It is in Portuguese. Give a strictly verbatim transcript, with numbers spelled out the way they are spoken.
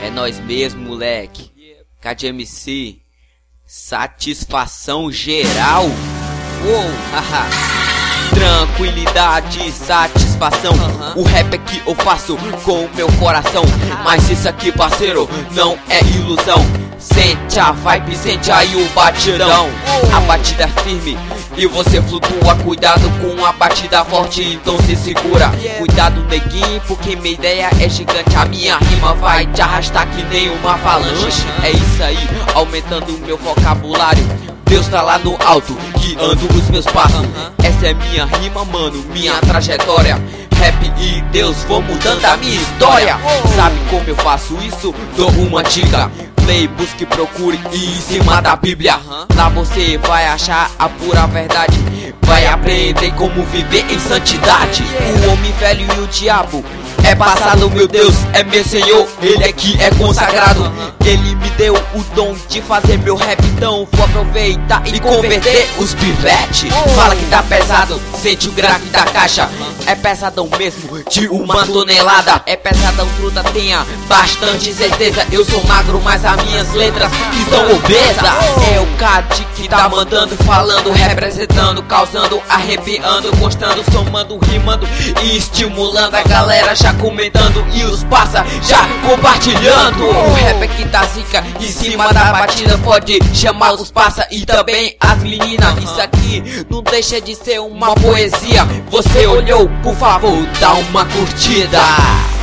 É nós mesmo, moleque. K D M C. Satisfação geral. Uou, haha. Tranquilidade, satisfação. O rap é que eu faço com o meu coração. Mas isso aqui, parceiro, não é ilusão. Sente a vibe, sente aí o batidão. A batida é firme e você flutua. Cuidado com a batida forte, então se segura. Cuidado, neguinho, porque minha ideia é gigante. A minha rima vai te arrastar que nem uma avalanche. É isso aí, aumentando o meu vocabulário. Deus tá lá no alto, guiando os meus passos. Essa é minha rima, mano, minha trajetória. Rap e Deus, vou mudando a minha história. Sabe como eu faço isso? Dou uma dica. Play, busque, procure e em cima da Bíblia. Lá você vai achar a pura verdade. Vai aprender como viver em santidade. O homem velho e o diabo é passado, meu Deus, é meu Senhor, Ele é que é consagrado. Ele me deu o dom de fazer meu rap, então vou aproveitar e converter os pivetes. Fala que tá pesado, sente o grave da caixa. É pesadão mesmo, de uma tonelada. É pesadão, truta, tenha bastante certeza. Eu sou magro, mas as minhas letras estão obesas. É o Cad que tá mandando, falando, representando, causando, arrepiando, mostrando, somando, rimando e estimulando a galera já comentando e os passa já compartilhando. O rap é que tá zica, em cima da batida pode chamar os passa e também as meninas. Isso aqui não deixa de ser uma poesia. Você olhou, por favor, dá uma curtida.